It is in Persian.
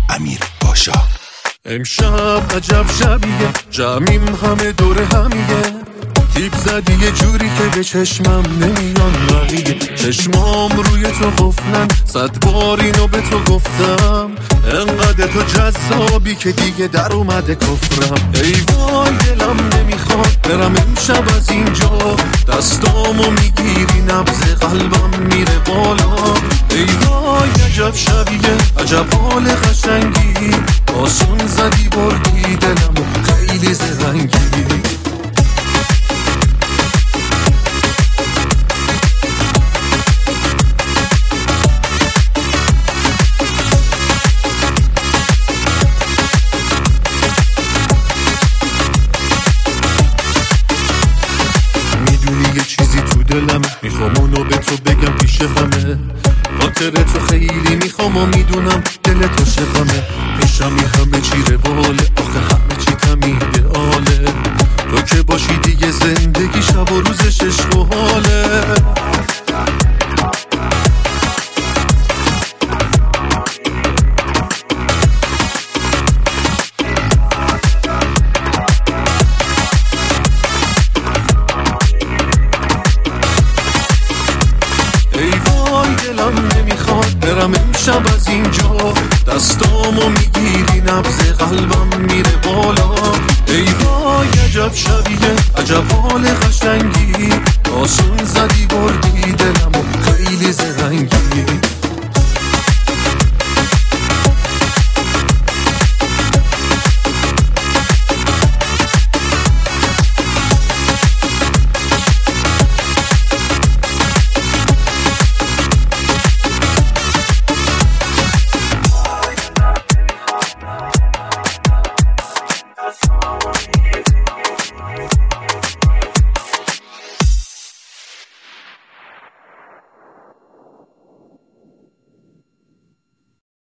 امیر پاشا. امشب عجب شبیه، جمعیم همه دور همیه، تیپ زدی یه جوری که به چشمم نمیان بقیه. چشمام روی تو قفلن، 100 بار اینو به تو گفتم، انقدر تو جذابی که دیگه در اومده کفرم. ای وای دلم نمیخواد برم امشب از اینجا، دستامو میگیری نبض قلبم میره بالا. ای وای عجب شبیه، عجب حال قشنگی، آسون زدی بردی دلمو خیلی زرنگی. میخوام اونو به تو بگم پیش همه، خاطر تو خیلی میخوام و میدونم دل تو شقمه. پیشمی همه چی رواله، آخه همه چی تمیده آله، تو که باشی دیگه زندگی شب و روزش عشق و حاله. دلم نمیخواد برم امشب از اینجا، دستامو میگیری نبض قلبم میره بالا. ای وای عجب شبیه، عجب حال قشنگی، آسون زدی بردی دلمو خیلی زرنگی.